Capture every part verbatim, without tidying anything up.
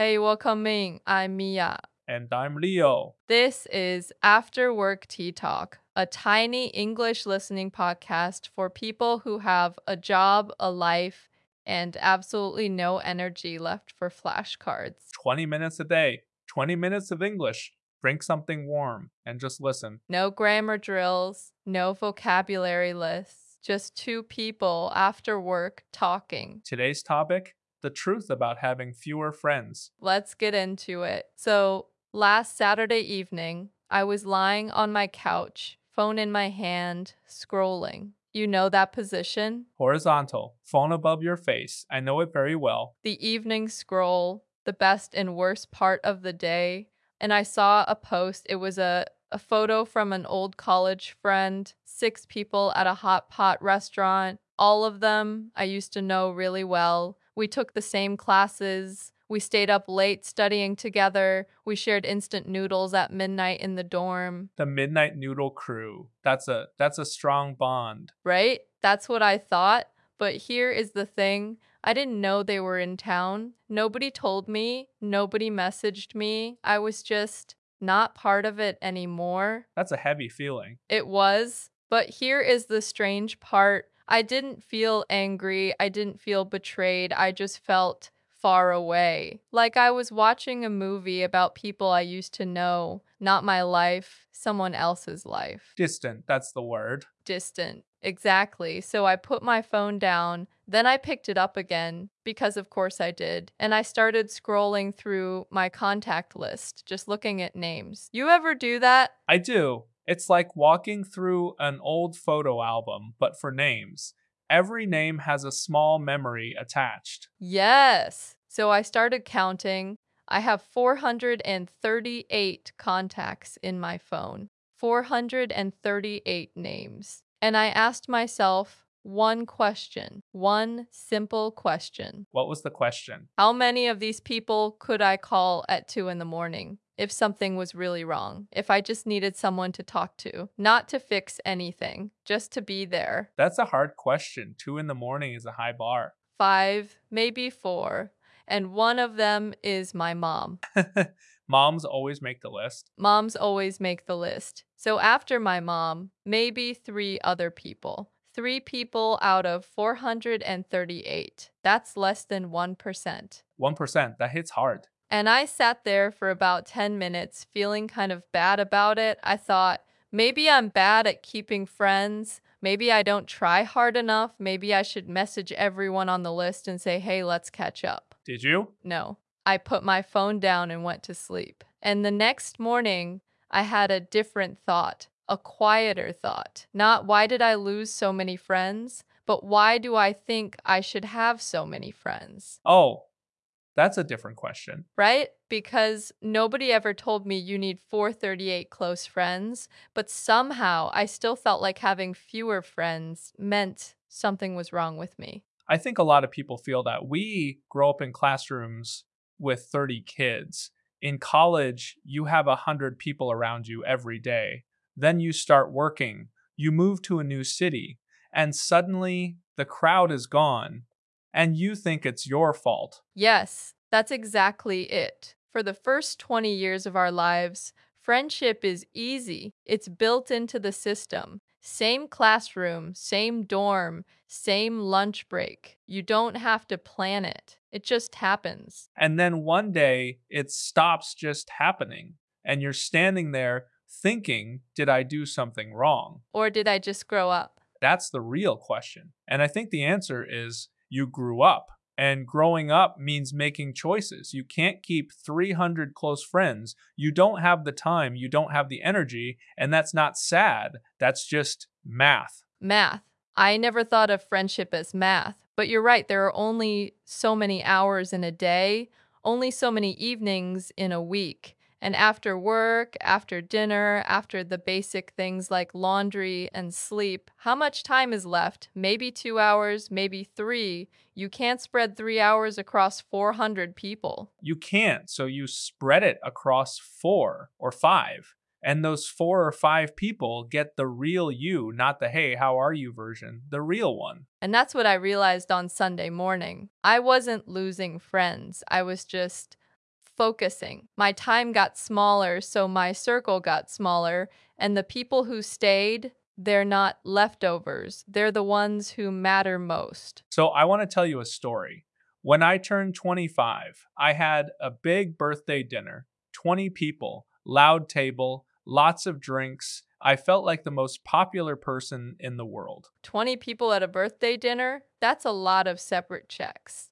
Hey, welcome in. I'm Mia. And I'm Leo. This is After Work Tea Talk, a tiny English listening podcast for people who have a job, a life, and absolutely no energy left for flashcards. twenty minutes a day, twenty minutes of English. Drink something warm and just listen. No grammar drills, no vocabulary lists, just two people after work talking. Today's topic, the truth about having fewer friends. Let's get into it. So, last Saturday evening, I was lying on my couch, phone in my hand, scrolling. You know that position? Horizontal, phone above your face. I know it very well. The evening scroll, the best and worst part of the day. And I saw a post. It was a, a photo from an old college friend, six people at a hot pot restaurant. All of them I used to know really well. We took the same classes. We stayed up late studying together. We shared instant noodles at midnight in the dorm. The Midnight Noodle Crew. That's a that's a strong bond. Right? That's what I thought. But here is the thing. I didn't know they were in town. Nobody told me. Nobody messaged me. I was just not part of it anymore. That's a heavy feeling. It was. But here is the strange part. I didn't feel angry. I didn't feel betrayed. I just felt far away. Like I was watching a movie about people I used to know, not my life, someone else's life. Distant, that's the word. Distant. Exactly. So I put my phone down, then I picked it up again, because of course I did, and I started scrolling through my contact list, just looking at names. You ever do that? I do. It's like walking through an old photo album, but for names. Every name has a small memory attached. Yes. So I started counting. I have four hundred thirty-eight contacts in my phone, four hundred thirty-eight names. And I asked myself one question, one simple question. What was the question? How many of these people could I call at two in the morning if something was really wrong? If I just needed someone to talk to, not to fix anything, just to be there. That's a hard question. Two in the morning is a high bar. Five, maybe four. And one of them is my mom. Moms always make the list. Moms always make the list. So after my mom, maybe three other people. Three people out of four hundred thirty-eight. That's less than one percent. one percent, that hits hard. And I sat there for about ten minutes feeling kind of bad about it. I thought, maybe I'm bad at keeping friends. Maybe I don't try hard enough. Maybe I should message everyone on the list and say, hey, let's catch up. Did you? No. I put my phone down and went to sleep. And the next morning, I had a different thought, a quieter thought. Not why did I lose so many friends, but why do I think I should have so many friends? Oh, that's a different question. Right? Because nobody ever told me you need four hundred thirty-eight close friends, but somehow I still felt like having fewer friends meant something was wrong with me. I think a lot of people feel that. We grow up in classrooms with thirty kids. In college, you have one hundred people around you every day. Then you start working. You move to a new city, and suddenly the crowd is gone, and you think it's your fault. Yes, that's exactly it. For the first twenty years of our lives, friendship is easy. It's built into the system. Same classroom, same dorm, same lunch break. You don't have to plan it. It just happens. And then one day, it stops just happening, and you're standing there thinking, did I do something wrong? Or did I just grow up? That's the real question. And I think the answer is you grew up. And growing up means making choices. You can't keep three hundred close friends. You don't have the time. You don't have the energy. And that's not sad. That's just math. Math. I never thought of friendship as math. But you're right. There are only so many hours in a day, only so many evenings in a week. And after work, after dinner, after the basic things like laundry and sleep, how much time is left? Maybe two hours, maybe three. You can't spread three hours across four hundred people. You can't, so you spread it across four or five. And those four or five people get the real you, not the hey, how are you version, the real one. And that's what I realized on Sunday morning. I wasn't losing friends. I was just Focusing. My time got smaller, so my circle got smaller, and the people who stayed, they're not leftovers. They're the ones who matter most. So I want to tell you a story. When I turned twenty-five, I had a big birthday dinner, twenty people, loud table, lots of drinks. I felt like the most popular person in the world. twenty people at a birthday dinner? That's a lot of separate checks.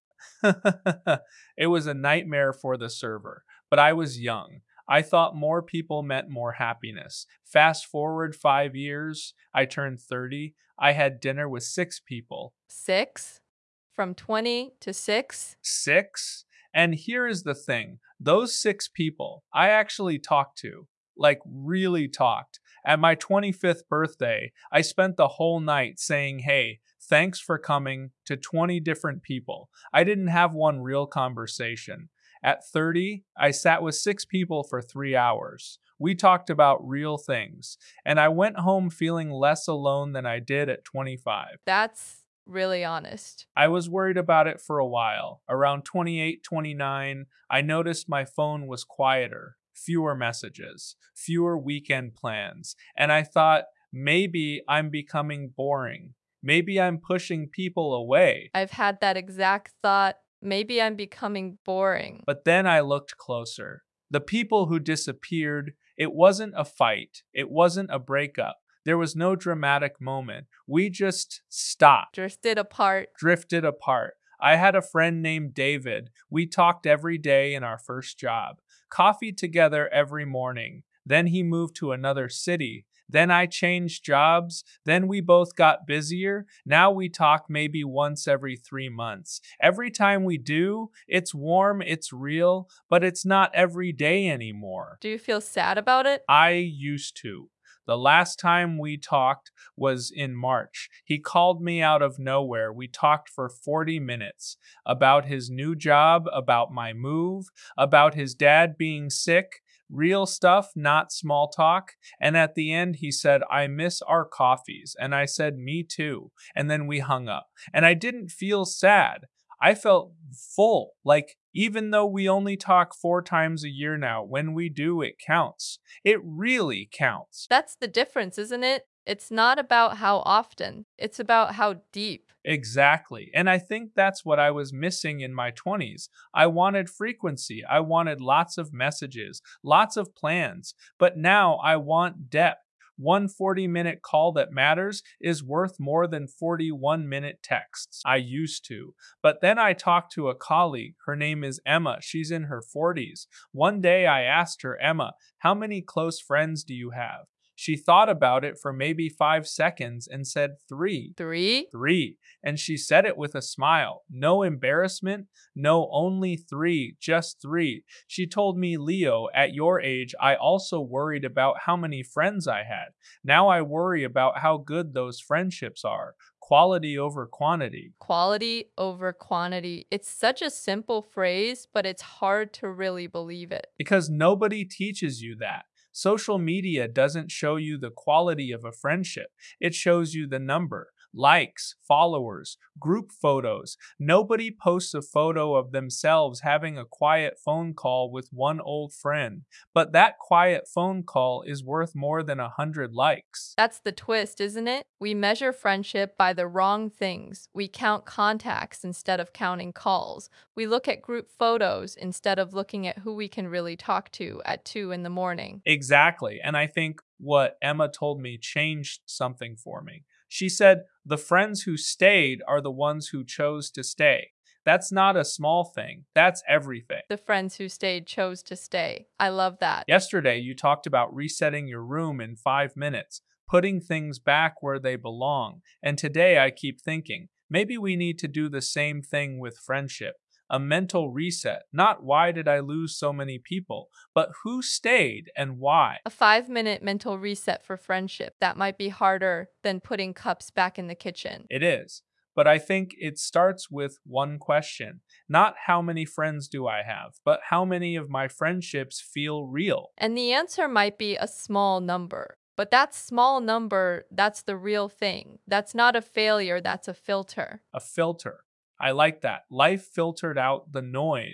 It was a nightmare for the server, but I was young. I thought more people meant more happiness. Fast forward five years, I turned thirty. I had dinner with six people. Six? From twenty to six? Six? And here is the thing. Those six people I actually talked to, like really talked. At my twenty-fifth birthday, I spent the whole night saying, hey, thanks for coming to twenty different people. I didn't have one real conversation. At thirty, I sat with six people for three hours. We talked about real things, and I went home feeling less alone than I did at twenty-five. That's really honest. I was worried about it for a while. Around twenty-eight, twenty-nine, I noticed my phone was quieter, fewer messages, fewer weekend plans, and I thought, maybe I'm becoming boring. Maybe I'm pushing people away. I've had that exact thought. Maybe I'm becoming boring. But then I looked closer. The people who disappeared, it wasn't a fight. It wasn't a breakup. There was no dramatic moment. We just stopped. Drifted apart. Drifted apart. I had a friend named David. We talked every day in our first job. Coffee together every morning. Then he moved to another city. Then I changed jobs. Then we both got busier. Now we talk maybe once every three months. Every time we do, it's warm, it's real, but it's not every day anymore. Do you feel sad about it? I used to. The last time we talked was in March. He called me out of nowhere. We talked for forty minutes about his new job, about my move, about his dad being sick. Real stuff, not small talk. And at the end, he said, I miss our coffees. And I said, me too. And then we hung up. And I didn't feel sad. I felt full. Like, even though we only talk four times a year now, when we do, it counts. It really counts. That's the difference, isn't it? It's not about how often. It's about how deep. Exactly. And I think that's what I was missing in my twenties. I wanted frequency. I wanted lots of messages, lots of plans. But now I want depth. One forty-minute call that matters is worth more than forty-one minute texts. I used to. But then I talked to a colleague. Her name is Emma. She's in her forties. One day I asked her, Emma, how many close friends do you have? She thought about it for maybe five seconds and said three. Three? Three. And she said it with a smile. No embarrassment. No, only three. Just three. She told me, Leo, at your age, I also worried about how many friends I had. Now I worry about how good those friendships are. Quality over quantity. Quality over quantity. It's such a simple phrase, but it's hard to really believe it. Because nobody teaches you that. Social media doesn't show you the quality of a friendship. It shows you the number, likes, followers, group photos. Nobody posts a photo of themselves having a quiet phone call with one old friend. But that quiet phone call is worth more than a hundred likes. That's the twist, isn't it? We measure friendship by the wrong things. We count contacts instead of counting calls. We look at group photos instead of looking at who we can really talk to at two in the morning. Exactly. And I think what Emma told me changed something for me. She said, the friends who stayed are the ones who chose to stay. That's not a small thing. That's everything. The friends who stayed chose to stay. I love that. Yesterday, you talked about resetting your room in five minutes, putting things back where they belong. And today I keep thinking, maybe we need to do the same thing with friendship. A mental reset. Not why did I lose so many people, but who stayed and why. A five-minute mental reset for friendship. That might be harder than putting cups back in the kitchen. It is. But I think it starts with one question. Not how many friends do I have, but how many of my friendships feel real? And the answer might be a small number. But that small number, that's the real thing. That's not a failure, that's a filter. A filter. I like that. Life filtered out the noise.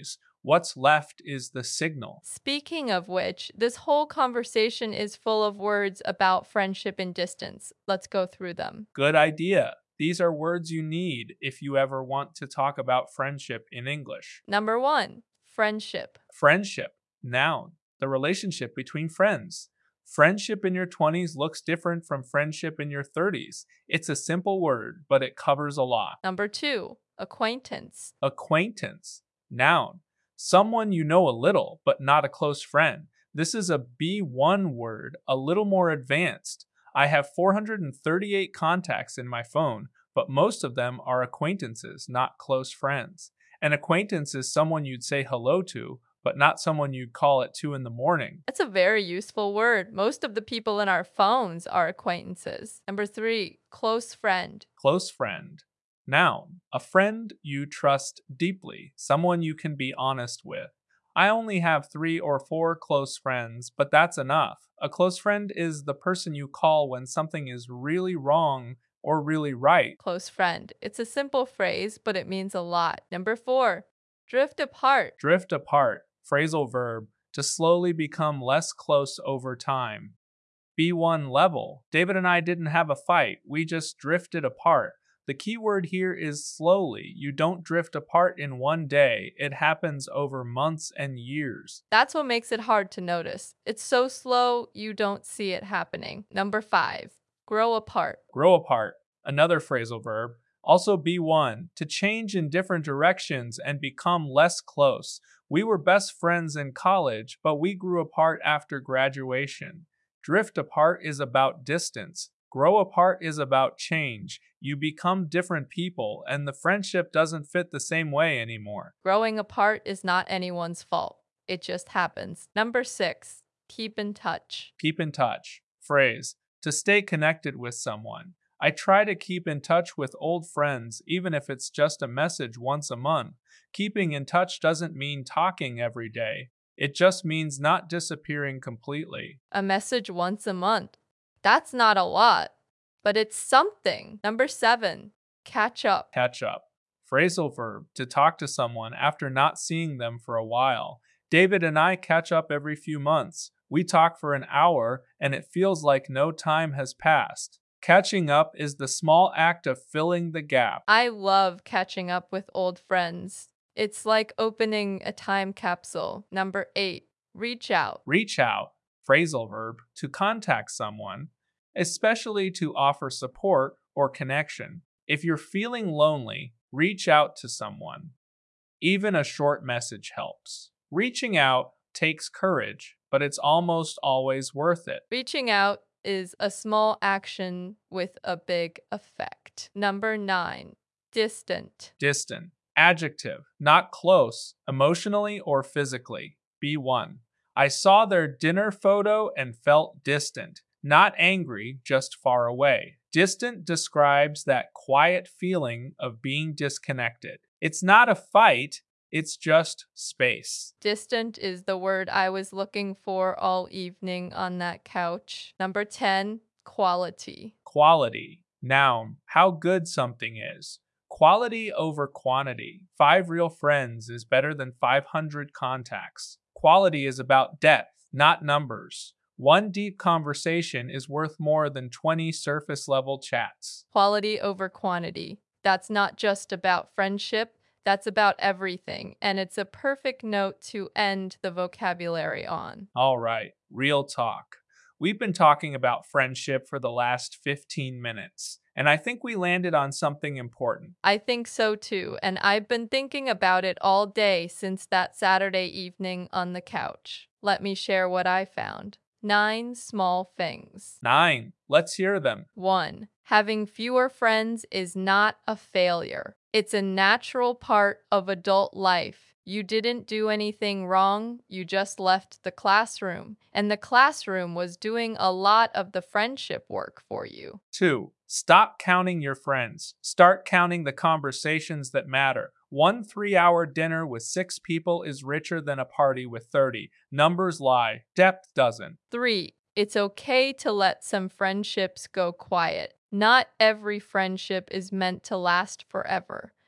What's left is the signal. Speaking of which, this whole conversation is full of words about friendship and distance. Let's go through them. Good idea. These are words you need if you ever want to talk about friendship in English. Number one, friendship. Friendship, noun, the relationship between friends. Friendship in your twenties looks different from friendship in your thirties. It's a simple word, but it covers a lot. Number two, acquaintance. Acquaintance, noun, someone you know a little, but not a close friend. This is a B one word, a little more advanced. I have four hundred thirty-eight contacts in my phone, but most of them are acquaintances, not close friends. An acquaintance is someone you'd say hello to, but not someone you'd call at two in the morning. That's a very useful word. Most of the people in our phones are acquaintances. Number three, close friend. Close friend, noun, a friend you trust deeply, someone you can be honest with. I only have three or four close friends, but that's enough. A close friend is the person you call when something is really wrong or really right. Close friend. It's a simple phrase, but it means a lot. Number four, drift apart. Drift apart, phrasal verb, to slowly become less close over time. B one level. David and I didn't have a fight, we just drifted apart. The key word here is slowly. You don't drift apart in one day. It happens over months and years. That's what makes it hard to notice. It's so slow, you don't see it happening. Number five, grow apart. Grow apart, another phrasal verb. Also B one, to change in different directions and become less close. We were best friends in college, but we grew apart after graduation. Drift apart is about distance. Grow apart is about change. You become different people, and the friendship doesn't fit the same way anymore. Growing apart is not anyone's fault. It just happens. Number six, keep in touch. Keep in touch. Phrase, to stay connected with someone. I try to keep in touch with old friends, even if it's just a message once a month. Keeping in touch doesn't mean talking every day. It just means not disappearing completely. A message once a month. That's not a lot, but it's something. Number seven, catch up. Catch up. Phrasal verb, to talk to someone after not seeing them for a while. David and I catch up every few months. We talk for an hour, and it feels like no time has passed. Catching up is the small act of filling the gap. I love catching up with old friends. It's like opening a time capsule. Number eight, reach out. Reach out, phrasal verb, to contact someone, especially to offer support or connection. If you're feeling lonely, reach out to someone. Even a short message helps. Reaching out takes courage, but it's almost always worth it. Reaching out is a small action with a big effect. Number nine, distant. Distant, adjective, not close, emotionally or physically. B one. I saw their dinner photo and felt distant. Not angry, just far away. Distant describes that quiet feeling of being disconnected. It's not a fight, it's just space. Distant is the word I was looking for all evening on that couch. Number ten, quality. Quality, noun, how good something is. Quality over quantity. Five real friends is better than five hundred contacts. Quality is about depth, not numbers. One deep conversation is worth more than twenty surface-level chats. Quality over quantity. That's not just about friendship, that's about everything, and it's a perfect note to end the vocabulary on. All right, real talk. We've been talking about friendship for the last fifteen minutes, and I think we landed on something important. I think so too, and I've been thinking about it all day since that Saturday evening on the couch. Let me share what I found. Nine small things. Nine. Let's hear them. One, having fewer friends is not a failure. It's a natural part of adult life. You didn't do anything wrong, you just left the classroom, and the classroom was doing a lot of the friendship work for you. Two, stop counting your friends. Start counting the conversations that matter. One three-hour dinner with six people is richer than a party with thirty. Numbers lie. Depth doesn't. Three, it's okay to let some friendships go quiet. Not every friendship is meant to last forever.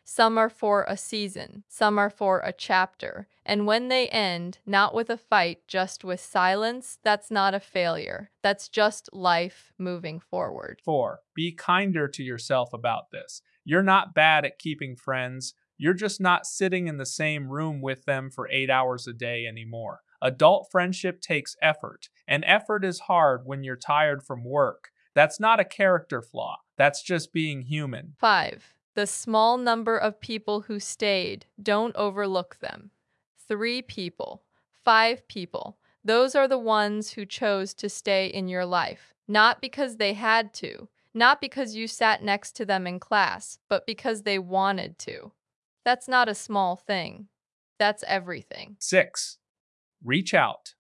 Some are for a season, some are for a chapter, and when they end, not with a fight, just with silence, that's not a failure. That's just life moving forward. Four, be kinder to yourself about this. You're not bad at keeping friends. You're just not sitting in the same room with them for eight hours a day anymore. Adult friendship takes effort, and effort is hard when you're tired from work. That's not a character flaw. That's just being human. Five, the small number of people who stayed, don't overlook them. Three people, five people, those are the ones who chose to stay in your life, not because they had to, not because you sat next to them in class, but because they wanted to. That's not a small thing. That's everything. Six, reach out.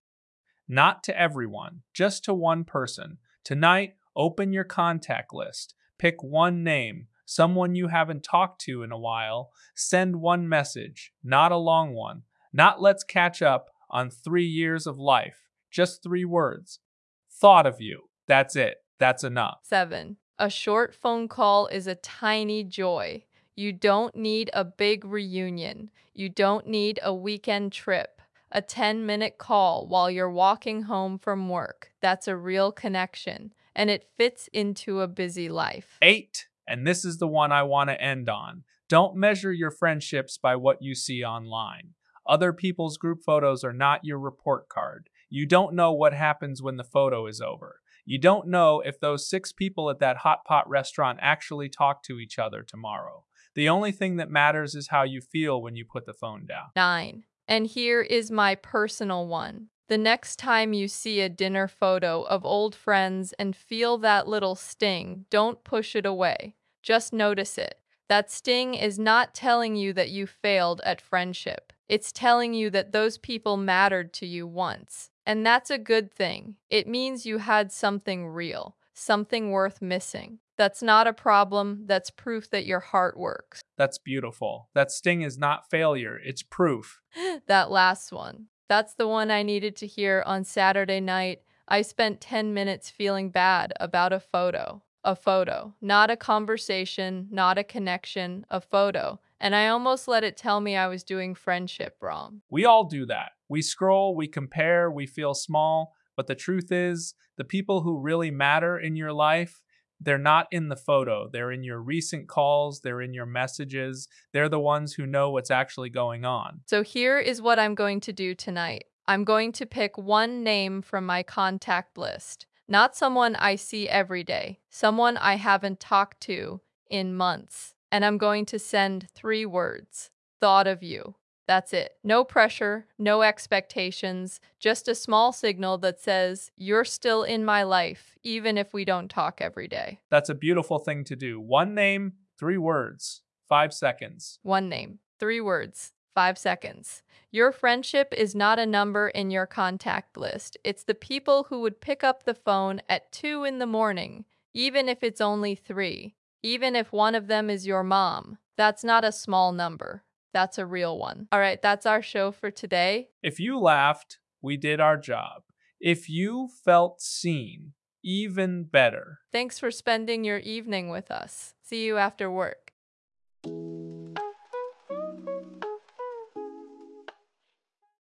Not to everyone, just to one person. Tonight, open your contact list. Pick one name, someone you haven't talked to in a while. Send one message, not a long one. Not let's catch up on three years of life. Just three words. Thought of you. That's it. That's enough. Seven, a short phone call is a tiny joy. You don't need a big reunion. You don't need a weekend trip. A ten-minute call while you're walking home from work. That's a real connection, and it fits into a busy life. Eight, and this is the one I want to end on. Don't measure your friendships by what you see online. Other people's group photos are not your report card. You don't know what happens when the photo is over. You don't know if those six people at that hot pot restaurant actually talk to each other tomorrow. The only thing that matters is how you feel when you put the phone down. Nine. And here is my personal one. The next time you see a dinner photo of old friends and feel that little sting, don't push it away. Just notice it. That sting is not telling you that you failed at friendship. It's telling you that those people mattered to you once. And that's a good thing. It means you had something real, something worth missing. That's not a problem. That's proof that your heart works. That's beautiful. That sting is not failure. It's proof. That last one. That's the one I needed to hear on Saturday night. I spent ten minutes feeling bad about a photo. A photo. Not a conversation, not a connection, a photo. And I almost let it tell me I was doing friendship wrong. We all do that. We scroll, we compare, we feel small. But the truth is, the people who really matter in your life, they're not in the photo. They're in your recent calls. They're in your messages. They're the ones who know what's actually going on. So here is what I'm going to do tonight. I'm going to pick one name from my contact list. Not someone I see every day. Someone I haven't talked to in months. And I'm going to send three words. Thought of you. That's it. No pressure, no expectations, just a small signal that says, you're still in my life, even if we don't talk every day. That's a beautiful thing to do. One name, three words, five seconds. One name, three words, five seconds. Your friendship is not a number in your contact list. It's the people who would pick up the phone at two in the morning, even if it's only three, even if one of them is your mom. That's not a small number. That's a real one. All right, that's our show for today. If you laughed, we did our job. If you felt seen, even better. Thanks for spending your evening with us. See you after work.